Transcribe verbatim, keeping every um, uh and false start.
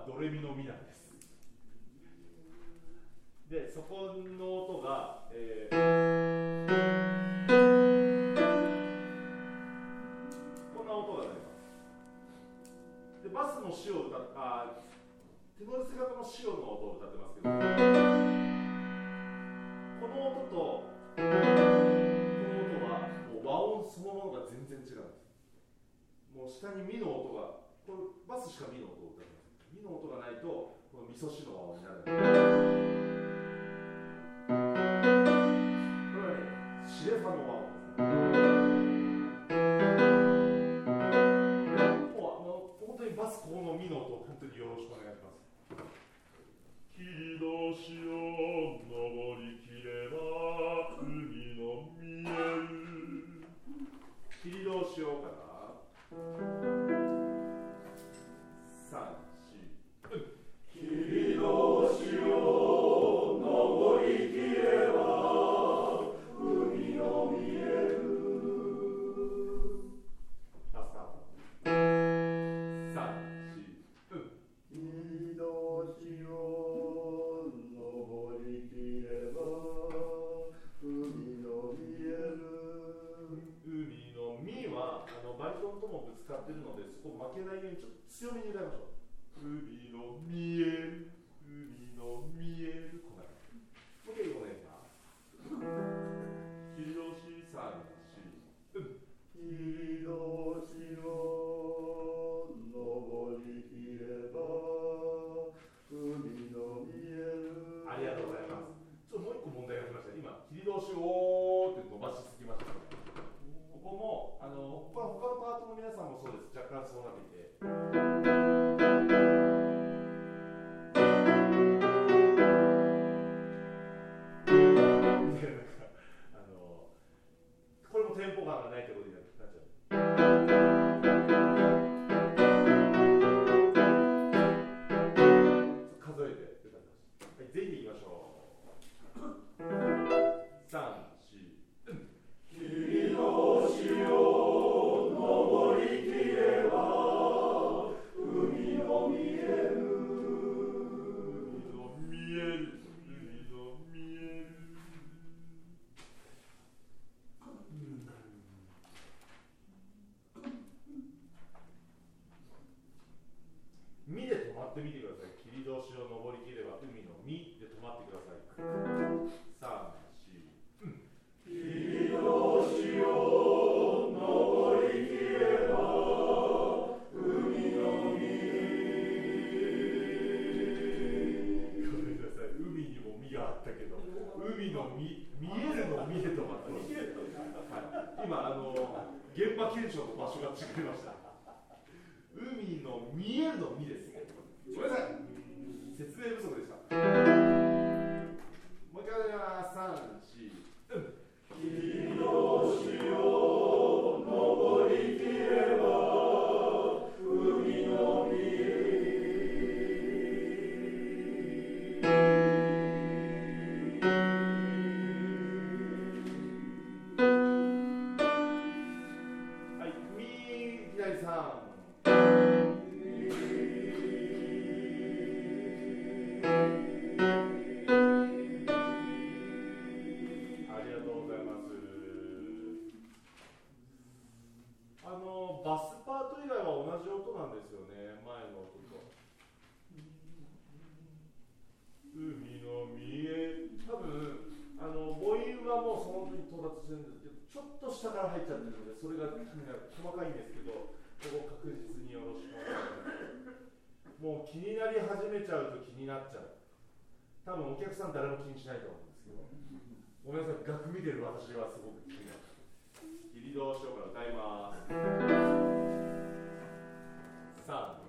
ドレミのミなんです。でそこの音が、えー、こんな音が鳴ります。でバスのシオを歌っあテノールス型のシオの音を歌ってますけど、この音とこの音はもう和音そのものが全然違うんです。もう下にミの音が、これバスしかミの音を歌ってます。ミの音がないとこのミソシの和音になる。これはね、シレファの和音ですね。もうあの本当にバスこのミの音を本当によろしくお願いします。切り通しを登りきれば海の見える。切り通しをかな。三四、うん。切り通しを登りきれば海の見える。ラスタート。三四、うん。切り通しを登りきれば海の見える。海のみはあのバリトンともぶつかっているので、そこ負けないようにちょっと強めに歌いましょう。海の見える、海の見える。こんな感じ。もう一回お願いします。切り通し三四、うん。切り通しを登りきれば海の見える。ありがとうございます。ちょっともう一個問題がありました。今切り通しをって伸ばしすぎました。ここもあの他のパートの皆さんもそうです。若干そうなっていて、あのこれもテンポ感がないということになっちゃう。数えて歌ってます。はい、全員でいきましょう。三四、うん。切り通しを登りきれば海の見える。海の見える。海の見える。みで止まってみてください。切り通しを登りきれば海のみで止まってください。三四、うん。切り通しを登りきれば海のみ。ごめんなさい、海にもみがあったけど、海のみ、見えるのみで止まった。はい、今あの現場検証の場所が違いました。海の見えるのみです。ごめんなさい、説明不足でした。もう一回お願いします。三四、うん。切り通しを登りきれば海のみ。はい、み左三。あのバスパート以外は同じ音なんですよね、前の音と。海の見え、多分あの母音はもうその時に到達してるんですけど、ちょっと下から入っちゃってるので、それが気になる。細かいんですけど、ここ確実によろしくお願いします。もう気になり始めちゃうと気になっちゃう。多分お客さん誰も気にしないと思うんですけど、ごめんなさい、楽見てる私はすごく気になる。切り通しをから歌います。さん